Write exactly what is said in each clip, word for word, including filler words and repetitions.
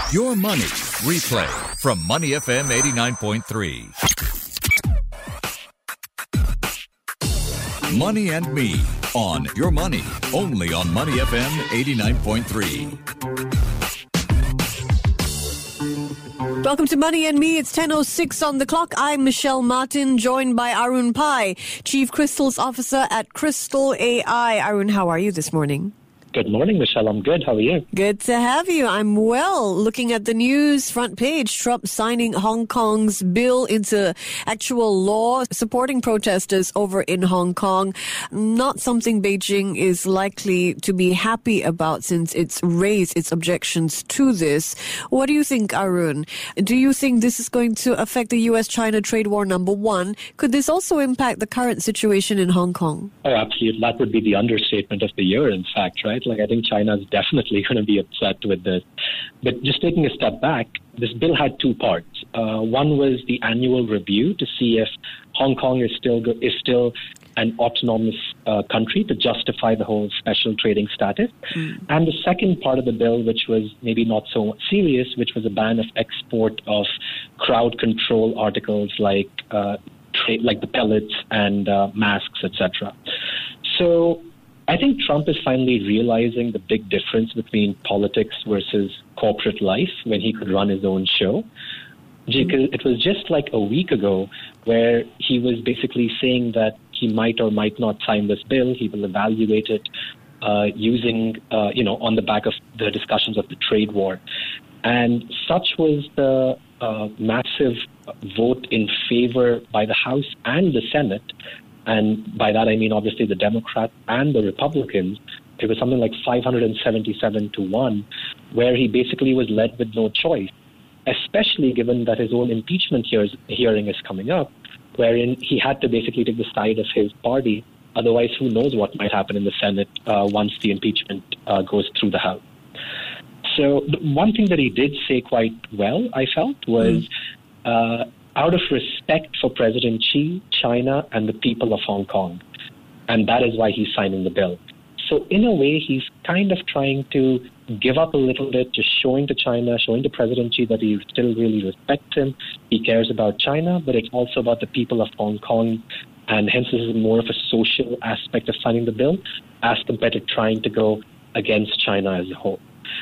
Your Money Replay from Money F M eighty-nine point three. Money and Me on Your Money, only on Money F M eighty-nine point three. Welcome to Money and Me. It's ten oh six on the clock. I'm Michelle Martin, joined by Arun Pai, Chief Crystals Officer at Crystal A I. Arun, how are you this morning? Good morning, Michelle. I'm good. How are you? Good to have you. I'm well. Looking at the news front page, Trump signing Hong Kong's bill into actual law, supporting protesters over in Hong Kong. Not something Beijing is likely to be happy about since it's raised its objections to this. What do you think, Arun? Do you think this is going to affect the U S China trade war, number one? Could this also impact the current situation in Hong Kong? Oh, absolutely. That would be the understatement of the year, in fact, right? Like, I think China is definitely going to be upset with this. But just taking a step back, this bill had two parts. Uh, one was the annual review to see if Hong Kong is still go- is still an autonomous uh, country to justify the whole special trading status. Mm. And the second part of the bill, which was maybe not so serious, which was a ban of export of crowd control articles like uh, tra- like the pellets and uh, masks, et cetera. So I think Trump is finally realizing the big difference between politics versus corporate life when he could run his own show. Because it was just like a week ago where he was basically saying that he might or might not sign this bill. He will evaluate it uh, using, uh, you know, on the back of the discussions of the trade war. And such was the uh, massive vote in favor by the House and the Senate. And by that, I mean, obviously, the Democrats and the Republicans. It was something like five hundred seventy-seven to one, where he basically was led with no choice, especially given that his own impeachment hears, hearing is coming up, wherein he had to basically take the side of his party. Otherwise, who knows what might happen in the Senate uh, once the impeachment uh, goes through the House. So the one thing that he did say quite well, I felt, was mm. uh, out of respect for President Xi, China, and the people of Hong Kong. And that is why he's signing the bill. So in a way, he's kind of trying to give up a little bit, just showing to China, showing to President Xi that he still really respects him. He cares about China, but it's also about the people of Hong Kong. And hence, this is more of a social aspect of signing the bill as compared to trying to go against China as a whole.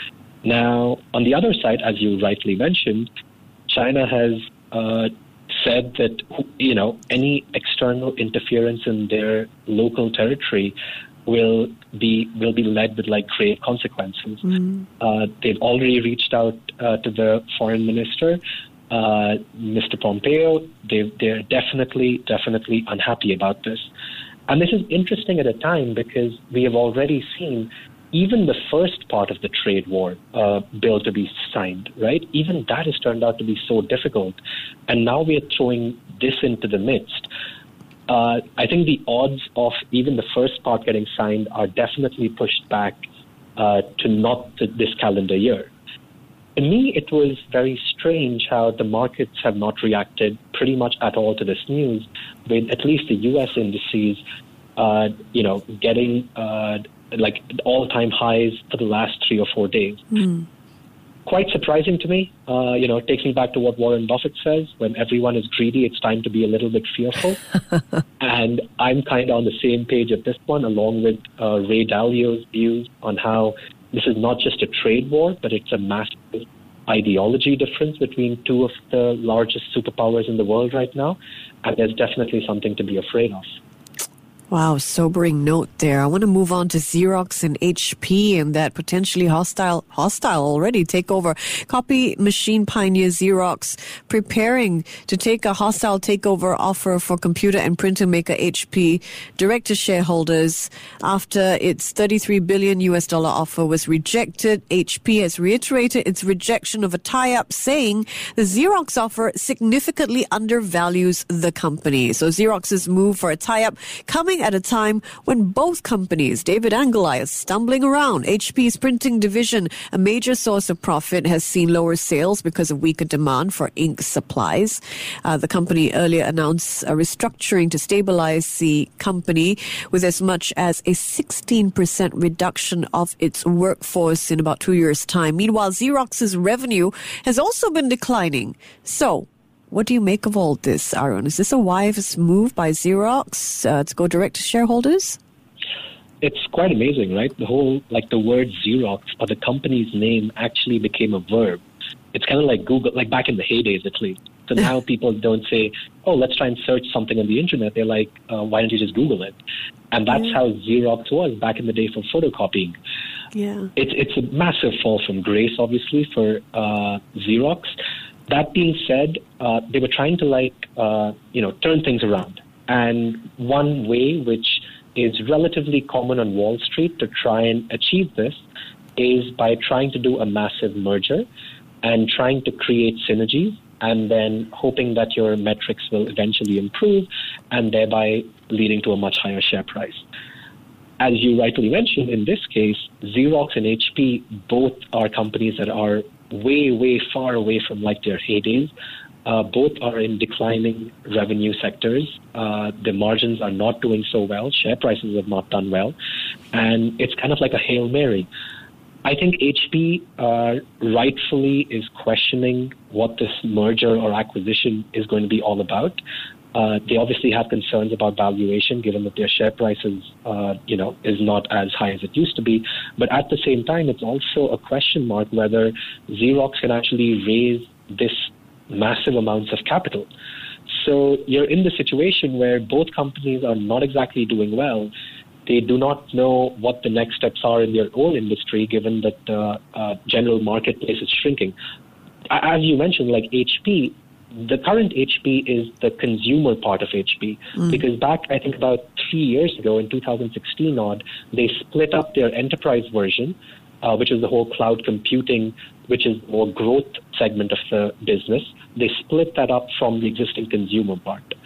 Now, on the other side, as you rightly mentioned, China has uh, said that, you know, any external interference in their local territory will be will be led with like grave consequences. Mm. Uh, they've already reached out uh, to the foreign minister, uh, Mister Pompeo. They they're definitely definitely unhappy about this, and this is interesting at a time because we have already seen even the first part of the trade war uh, bill to be signed, right? Even that has turned out to be so difficult. And now we are throwing this into the midst. Uh, I think the odds of even the first part getting signed are definitely pushed back uh, to not to this calendar year. To me, it was very strange how the markets have not reacted pretty much at all to this news, with at least the U S indices, uh, you know, getting uh, like all-time highs for the last three or four days. Mm. Quite surprising to me. Uh, you know, it takes me back to what Warren Buffett says, when everyone is greedy, it's time to be a little bit fearful. And I'm kind of on the same page at this one, along with uh, Ray Dalio's views on how this is not just a trade war, but it's a massive ideology difference between two of the largest superpowers in the world right now. And there's definitely something to be afraid of. Wow, sobering note there. I want to move on to Xerox and H P and that potentially hostile, hostile already takeover. Copy machine pioneer Xerox preparing to take a hostile takeover offer for computer and printer maker H P direct to shareholders after its thirty-three billion U S dollar offer was rejected. H P has reiterated its rejection of a tie-up, saying the Xerox offer significantly undervalues the company. So Xerox's move for a tie-up coming coming at a time when both companies, David and Goliath, stumbling around. H P's printing division, a major source of profit, has seen lower sales because of weaker demand for ink supplies. Uh, the company earlier announced a restructuring to stabilize the company with as much as a sixteen percent reduction of its workforce in about two years' time. Meanwhile, Xerox's revenue has also been declining. So, what do you make of all this, Arun? Is this a wise move by Xerox uh, to go direct to shareholders? It's quite amazing, right? The whole, like the word Xerox or the company's name actually became a verb. It's kind of like Google, like back in the heydays at least. So now people don't say, oh, let's try and search something on the internet. They're like, uh, why don't you just Google it? And that's yeah. how Xerox was back in the day for photocopying. Yeah, It's, it's a massive fall from grace, obviously, for uh, Xerox. That being said, uh, they were trying to like, uh, you know, turn things around. And one way, which is relatively common on Wall Street to try and achieve this, is by trying to do a massive merger and trying to create synergies and then hoping that your metrics will eventually improve and thereby leading to a much higher share price. As you rightly mentioned, in this case, Xerox and H P both are companies that are way, way far away from like their heydays. Uh, both are in declining revenue sectors. Uh, the margins are not doing so well. Share prices have not done well. And it's kind of like a Hail Mary. I think H P uh, rightfully is questioning what this merger or acquisition is going to be all about. Uh, they obviously have concerns about valuation, given that their share prices, uh, you know, is not as high as it used to be. But at the same time, it's also a question mark whether Xerox can actually raise this massive amounts of capital. So you're in the situation where both companies are not exactly doing well. They do not know what the next steps are in their own industry, given that the uh, general marketplace is shrinking. As you mentioned, like H P, the current H P is the consumer part of H P, mm. because back, I think about three years ago, in two thousand sixteen odd, they split up their enterprise version, uh, which is the whole cloud computing, which is more growth segment of the business. They split that up from the existing consumer part.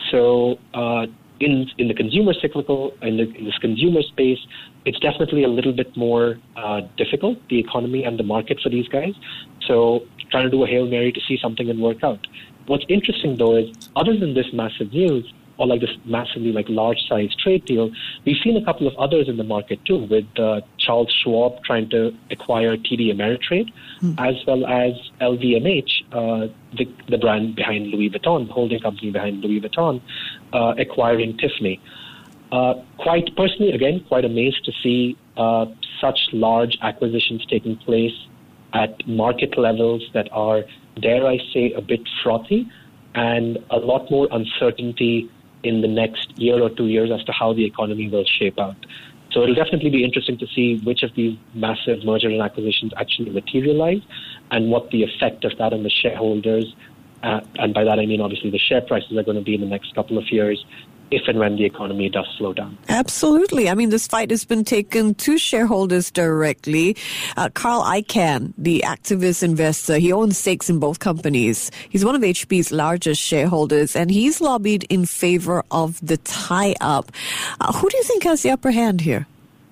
So uh, in in the consumer cyclical, in, the, in this consumer space, it's definitely a little bit more uh, difficult, the economy and the market for these guys. So trying to do a Hail Mary to see something and work out. What's interesting, though, is other than this massive news, or like this massively like large-sized trade deal, we've seen a couple of others in the market, too, with uh, Charles Schwab trying to acquire T D Ameritrade, mm. as well as L V M H, uh, the, the brand behind Louis Vuitton, the holding company behind Louis Vuitton, uh, acquiring Tiffany. Uh, quite personally, again, quite amazed to see uh, such large acquisitions taking place at market levels that are, dare I say, a bit frothy, and a lot more uncertainty in the next year or two years as to how the economy will shape out. So it'll definitely be interesting to see which of these massive merger and acquisitions actually materialize and what the effect of that on the shareholders, uh, and by that I mean obviously the share prices, are going to be in the next couple of years, if and when the economy does slow down. Absolutely. I mean, this fight has been taken to shareholders directly. Uh, Carl Icahn, the activist investor, he owns stakes in both companies. He's one of H P's largest shareholders, and he's lobbied in favor of the tie-up. Uh, who do you think has the upper hand here?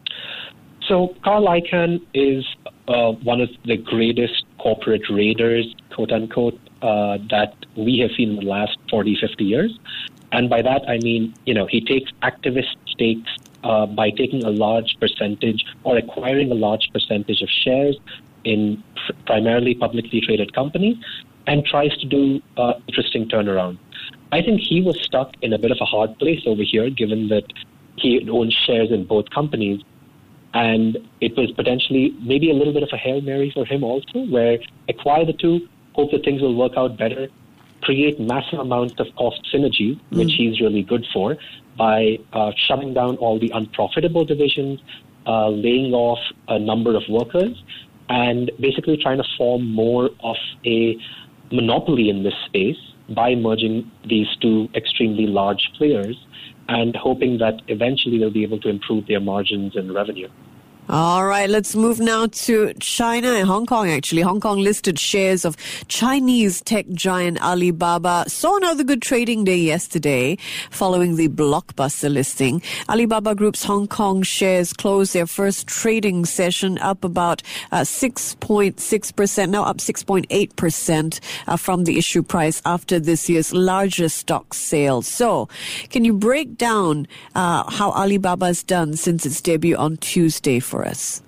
So Carl Icahn is uh, one of the greatest corporate raiders, quote-unquote, uh, that we have seen in the last forty, fifty years. And by that, I mean, you know, he takes activist stakes uh, by taking a large percentage or acquiring a large percentage of shares in pr- primarily publicly traded companies and tries to do uh, interesting turnaround. I think he was stuck in a bit of a hard place over here, given that he owns shares in both companies. And it was potentially maybe a little bit of a Hail Mary for him also, where acquire the two, hope that things will work out better, create massive amounts of cost synergy, which mm. he's really good for, by uh, shutting down all the unprofitable divisions, uh, laying off a number of workers, and basically trying to form more of a monopoly in this space by merging these two extremely large players and hoping that eventually they'll be able to improve their margins and revenue. All right, let's move now to China and Hong Kong, actually. Hong Kong listed shares of Chinese tech giant Alibaba saw another good trading day yesterday following the blockbuster listing. Alibaba Group's Hong Kong shares closed their first trading session up about uh, six point six percent, now up six point eight percent uh, from the issue price after this year's largest stock sale. So, can you break down uh, how Alibaba's done since its debut on Tuesday for us?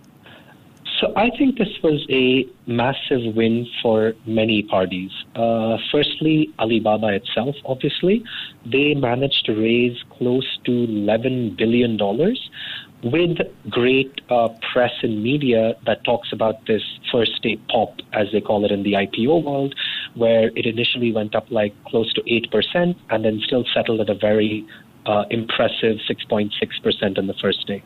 So I think this was a massive win for many parties. Uh, firstly, Alibaba itself, obviously. They managed to raise close to eleven billion dollars with great uh, press and media that talks about this first day pop, as they call it in the I P O world, where it initially went up like close to eight percent and then still settled at a very uh, impressive six point six percent in the first day.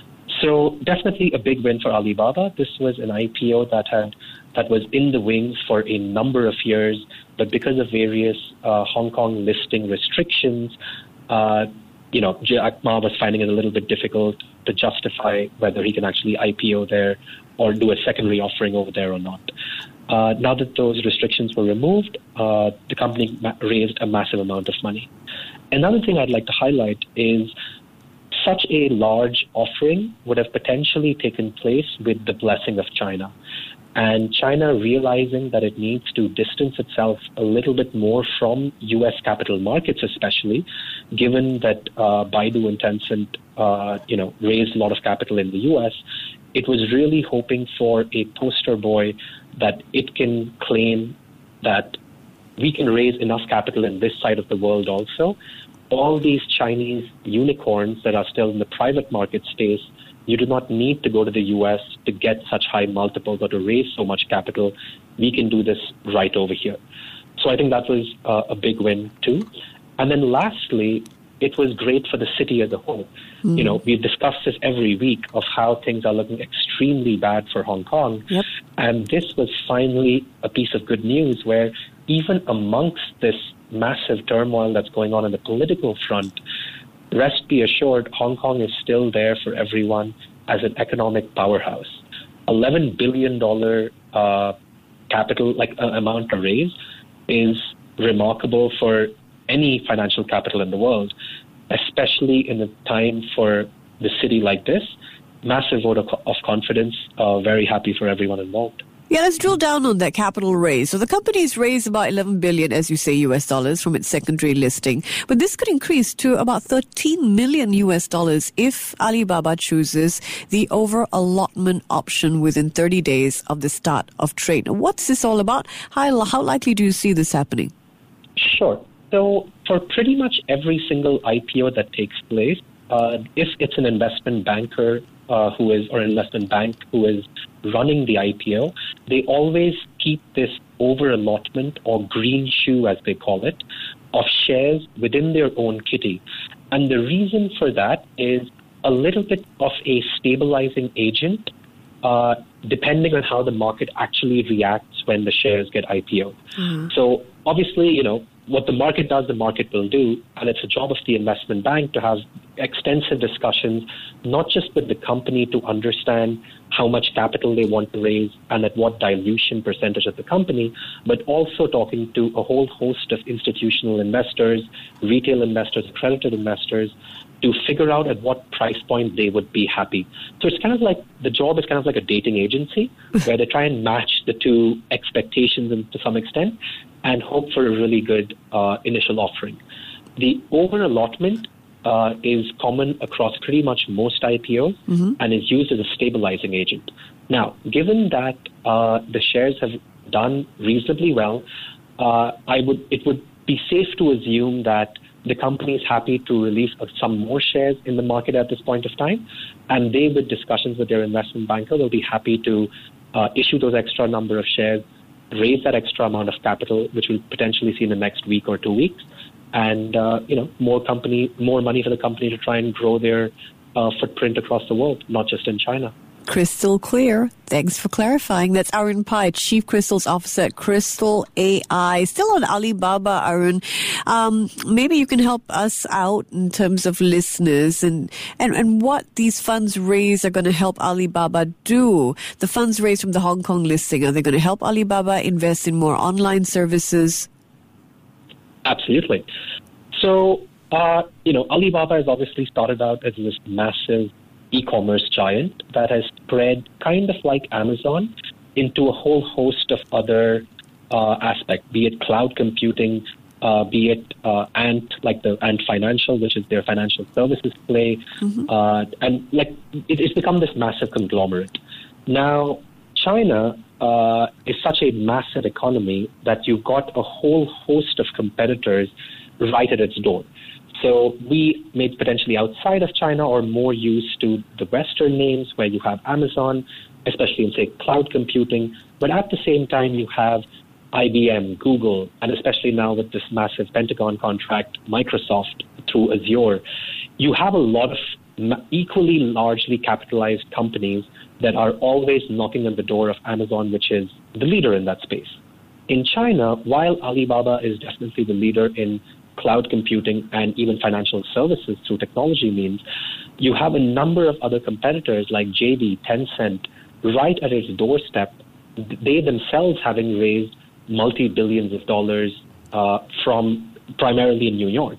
So definitely a big win for Alibaba. This was an I P O that had that was in the wings for a number of years, but because of various uh, Hong Kong listing restrictions, uh, you know, Jack Ma was finding it a little bit difficult to justify whether he can actually I P O there or do a secondary offering over there or not. Uh, now that those restrictions were removed, uh, the company ma- raised a massive amount of money. Another thing I'd like to highlight is such a large offering would have potentially taken place with the blessing of China. And China realizing that it needs to distance itself a little bit more from U S capital markets, especially, given that uh, Baidu and Tencent uh, you know, raised a lot of capital in the U S, it was really hoping for a poster boy that it can claim that we can raise enough capital in this side of the world also. All these Chinese unicorns that are still in the private market space, you do not need to go to the U S to get such high multiples or to raise so much capital. We can do this right over here. So I think that was uh, a big win too. And then lastly, it was great for the city as a whole. Mm. You know, we've discussed this every week of how things are looking extremely bad for Hong Kong. Yep. And this was finally a piece of good news where even amongst this massive turmoil that's going on in the political front, rest be assured, Hong Kong is still there for everyone as an economic powerhouse. eleven billion dollars uh, capital, like uh, amount to raise, is remarkable for any financial capital in the world, especially in a time for the city like this. Massive vote of, of confidence. Uh, very happy for everyone involved. Yeah, let's drill down on that capital raise. So the company's raised about eleven billion, as you say, U S dollars from its secondary listing. But this could increase to about thirteen million U S dollars if Alibaba chooses the over-allotment option within thirty days of the start of trade. What's this all about? How, how likely do you see this happening? Sure. So for pretty much every single I P O that takes place, uh, if it's an investment banker uh, who is, or an investment bank who is running the I P O, they always keep this over-allotment or green shoe, as they call it, of shares within their own kitty. And the reason for that is a little bit of a stabilizing agent, uh, depending on how the market actually reacts when the shares get I P O'd. Mm. So obviously, you know, what the market does, the market will do, and it's a job of the investment bank to have extensive discussions, not just with the company to understand how much capital they want to raise and at what dilution percentage of the company, but also talking to a whole host of institutional investors, retail investors, accredited investors, to figure out at what price point they would be happy. So it's kind of like, the job is kind of like a dating agency, where they try and match the two expectations to some extent and hope for a really good uh, initial offering. The over-allotment uh, is common across pretty much most I P Os mm-hmm. and is used as a stabilizing agent. Now, given that uh, the shares have done reasonably well, uh, I would it would be safe to assume that the company is happy to release some more shares in the market at this point of time, and they, with discussions with their investment banker, will be happy to uh, issue those extra number of shares, raise that extra amount of capital, which we'll potentially see in the next week or two weeks, and uh, you know, more company, more money for the company to try and grow their uh, footprint across the world, not just in China. Crystal clear. Thanks for clarifying. That's Arun Pai, Chief Crystals Officer at Crystal A I. Still on Alibaba, Arun. Um, maybe you can help us out in terms of listeners and, and, and what these funds raised are going to help Alibaba do. The funds raised from the Hong Kong listing, are they going to help Alibaba invest in more online services? Absolutely. So, uh, you know, Alibaba has obviously started out as this massive e-commerce giant that has spread kind of like Amazon into a whole host of other uh, aspects, be it cloud computing, uh, be it uh, Ant, like the Ant Financial, which is their financial services play. Mm-hmm. Uh, and like it, it's become this massive conglomerate. Now, China uh, is such a massive economy that you've got a whole host of competitors right at its door. So we may potentially outside of China or more used to the Western names where you have Amazon, especially in, say, cloud computing. But at the same time, you have I B M, Google, and especially now with this massive Pentagon contract, Microsoft through Azure. You have a lot of equally largely capitalized companies that are always knocking on the door of Amazon, which is the leader in that space. In China, while Alibaba is definitely the leader in cloud computing and even financial services through technology means, you have a number of other competitors like J D, Tencent, right at its doorstep, they themselves having raised multi-billions of dollars uh, from primarily in New York.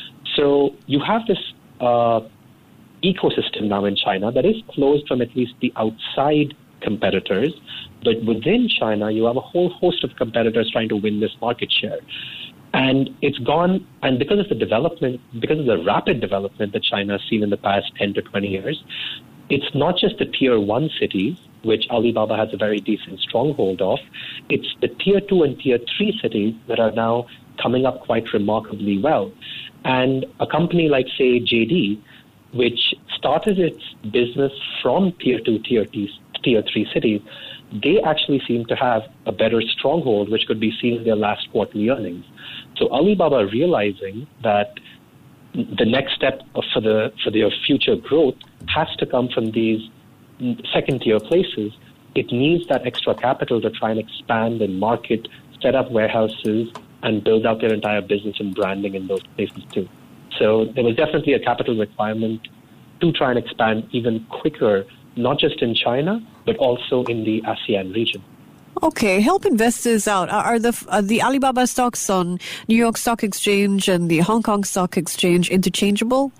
So you have this uh, ecosystem now in China that is closed from at least the outside competitors, but within China, you have a whole host of competitors trying to win this market share. And it's gone, and because of the development, because of the rapid development that China has seen in the past ten to twenty years, it's not just the tier one cities, which Alibaba has a very decent stronghold of, it's the tier two and tier three cities that are now coming up quite remarkably well. And a company like, say, J D, which started its business from tier two, tier, tier three cities, they actually seem to have a better stronghold, which could be seen in their last quarterly earnings. So Alibaba realizing that the next step for the for their future growth has to come from these second-tier places. It needs that extra capital to try and expand and market, set up warehouses, and build out their entire business and branding in those places too. So there was definitely a capital requirement to try and expand even quicker, not just in China, but also in the ASEAN region. Okay, help investors out. Are the are the Alibaba stocks on New York Stock Exchange and the Hong Kong Stock Exchange interchangeable?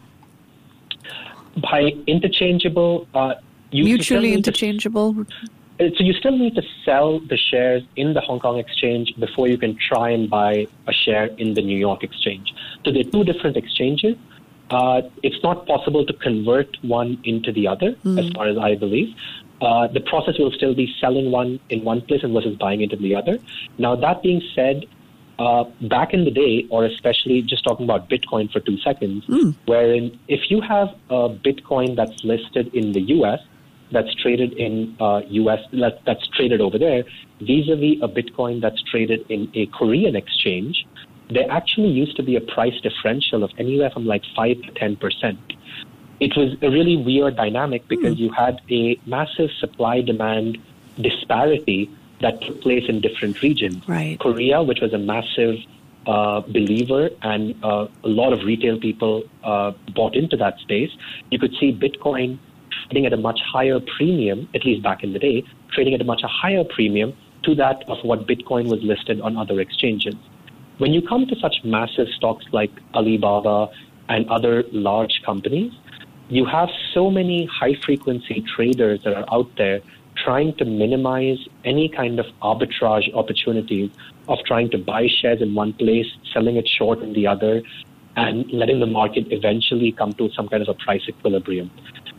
By interchangeable, uh, you mutually interchangeable. To, so you still need to sell the shares in the Hong Kong Exchange before you can try and buy a share in the New York Exchange. So they're two different exchanges. Uh, it's not possible to convert one into the other, mm. as far as I believe. Uh, the process will still be selling one in one place and versus buying into the other. Now, that being said, uh, back in the day, or especially just talking about Bitcoin for two seconds, mm. wherein if you have a Bitcoin that's listed in the U S, that's traded in uh, U S, that, that's traded over there, vis-a-vis a Bitcoin that's traded in a Korean exchange, there actually used to be a price differential of anywhere from like five to ten percent. It was a really weird dynamic because mm. you had a massive supply-demand disparity that took place in different regions. Right. Korea, which was a massive uh, believer, and uh, a lot of retail people uh, bought into that space, you could see Bitcoin trading at a much higher premium, at least back in the day, trading at a much higher premium to that of what Bitcoin was listed on other exchanges. When you come to such massive stocks like Alibaba and other large companies, you have so many high-frequency traders that are out there trying to minimize any kind of arbitrage opportunities of trying to buy shares in one place, selling it short in the other, and letting the market eventually come to some kind of a price equilibrium.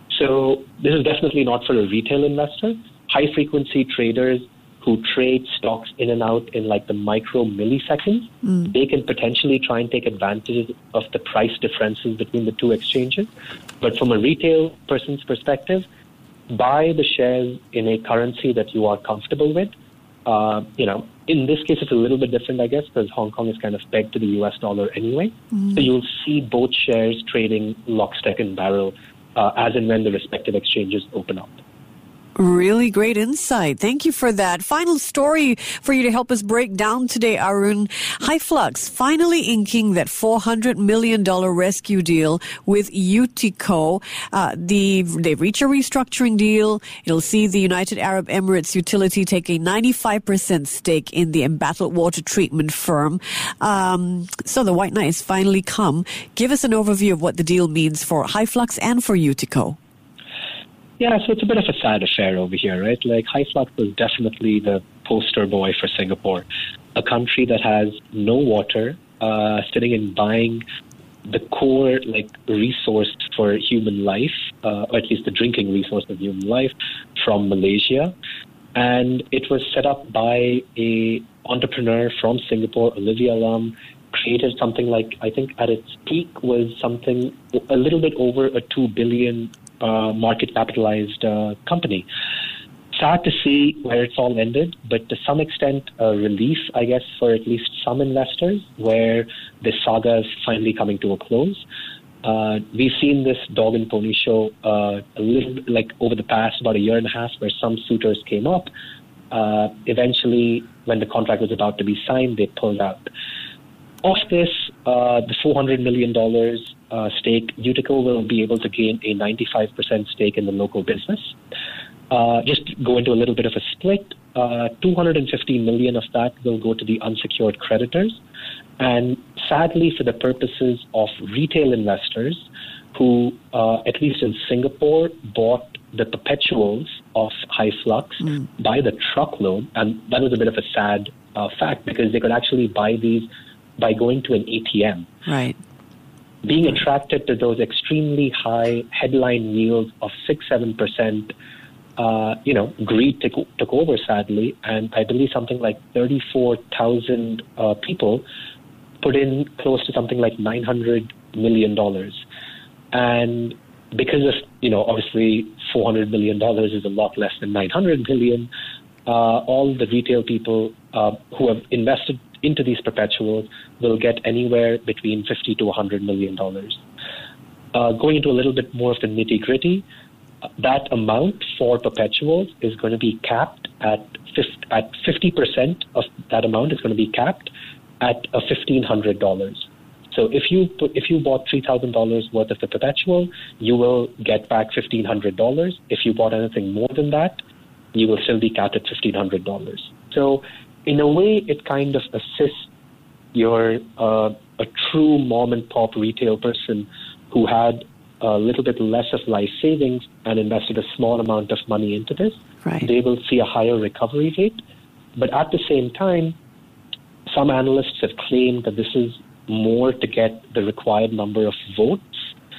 So this is definitely not for a retail investor. High-frequency traders who trade stocks in and out in like the micro milliseconds, mm. they can potentially try and take advantage of the price differences between the two exchanges. But from a retail person's perspective, buy the shares in a currency that you are comfortable with. Uh, you know, in this case, it's a little bit different, I guess, because Hong Kong is kind of pegged to the U S dollar anyway. Mm. So you'll see both shares trading lock, stock, and barrel uh, as and when the respective exchanges open up. Really great insight. Thank you for that. Final story for you to help us break down today, Arun. HyFlux finally inking that four hundred million dollars rescue deal with Utico. Uh, the, they've reached a restructuring deal. It'll see the United Arab Emirates utility take a ninety-five percent stake in the embattled water treatment firm. Um, so the white knight has finally come. Give us an overview of what the deal means for HyFlux and for Utico. Yeah, so it's a bit of a sad affair over here, right? Like, HyFlux was definitely the poster boy for Singapore, a country that has no water, uh, sitting and buying the core, like, resource for human life, uh, or at least the drinking resource of human life, from Malaysia. And it was set up by a entrepreneur from Singapore, Olivia Lam, created something like, I think at its peak was something a little bit over a two billion Uh, market capitalized uh, company. Sad to see where it's all ended, but to some extent, a relief, I guess, for at least some investors, where this saga is finally coming to a close. Uh, we've seen this dog and pony show uh, a little bit, like over the past about a year and a half, where some suitors came up. Uh, eventually, when the contract was about to be signed, they pulled out. Of this, uh, the four hundred million dollars uh, stake, Utico will be able to gain a ninety-five percent stake in the local business. Uh, just go into a little bit of a split. Uh, two hundred fifty million dollars of that will go to the unsecured creditors. And sadly, for the purposes of retail investors who, uh, at least in Singapore, bought the perpetuals of HyFlux mm. by the truckload, and that was a bit of a sad uh, fact, because they could actually buy these by going to an A T M. Right. Being attracted to those extremely high headline yields of six, seven percent, uh, you know, greed took, took over, sadly, and I believe something like thirty-four thousand uh, people put in close to something like nine hundred million dollars. And because of, you know, obviously four hundred million dollars is a lot less than nine hundred million dollars, uh, all the retail people uh, who have invested into these perpetuals will get anywhere between fifty to one hundred million dollars. Uh, going into a little bit more of the nitty-gritty, uh, that amount for perpetuals is going to be capped at fifty, at fifty percent of that amount is going to be capped at a fifteen hundred dollars. So if you put, if you bought three thousand dollars worth of the perpetual, you will get back fifteen hundred dollars. If you bought anything more than that, you will still be capped at fifteen hundred dollars. So in a way, it kind of assists your uh, a true mom and pop retail person who had a little bit less of life savings and invested a small amount of money into this. Right. They will see a higher recovery rate. But at the same time, some analysts have claimed that this is more to get the required number of votes,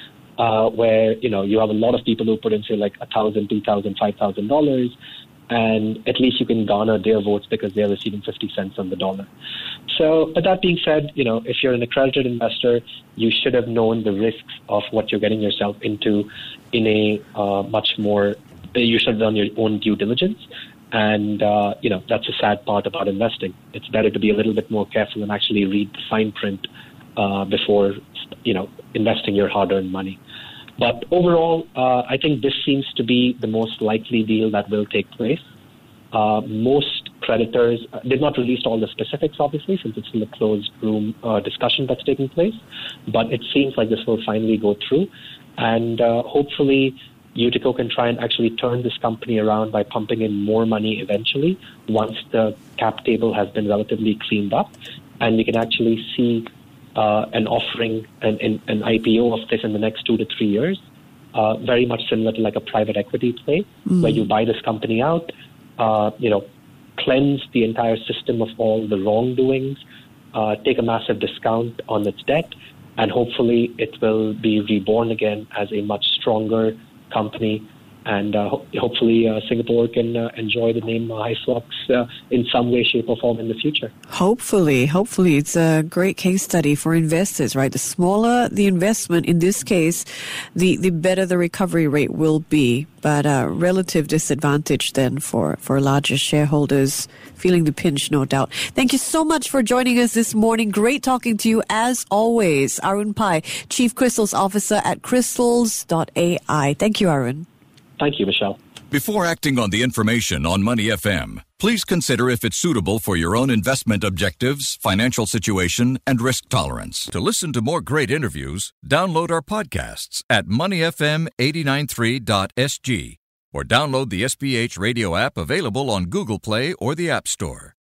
uh, where, you know, you have a lot of people who put in, say, like one thousand dollars, two thousand dollars, five thousand dollars, and at least you can garner their votes because they're receiving fifty cents on the dollar. So, but that being said, you know, if you're an accredited investor, you should have known the risks of what you're getting yourself into in a uh, much more, you should have done your own due diligence. And, uh, you know, that's a sad part about investing. It's better to be a little bit more careful and actually read the fine print uh, before, you know, investing your hard-earned money. But overall, uh, I think this seems to be the most likely deal that will take place. Uh, most creditors uh, did not release all the specifics, obviously, since it's in a closed room uh, discussion that's taking place. But it seems like this will finally go through. And uh, hopefully, Utico can try and actually turn this company around by pumping in more money eventually once the cap table has been relatively cleaned up. And we can actually see Uh, an offering, an, an, an I P O of this in the next two to three years, uh, very much similar to like a private equity play, mm. where you buy this company out, uh, you know, cleanse the entire system of all the wrongdoings, uh, take a massive discount on its debt, and hopefully it will be reborn again as a much stronger company. And uh, ho- hopefully uh, Singapore can uh, enjoy the name uh, HyFlux uh, in some way, shape, or form in the future. Hopefully, hopefully. It's a great case study for investors, right? The smaller the investment, in this case, the, the better the recovery rate will be. But a relative disadvantage then for, for larger shareholders feeling the pinch, no doubt. Thank you so much for joining us this morning. Great talking to you as always. Arun Pai, Chief Crystals Officer at crystals dot A I. Thank you, Arun. Thank you, Michelle. Before acting on the information on Money F M, please consider if it's suitable for your own investment objectives, financial situation, and risk tolerance. To listen to more great interviews, download our podcasts at money f m eight nine three dot s g or download the S B H radio app available on Google Play or the App Store.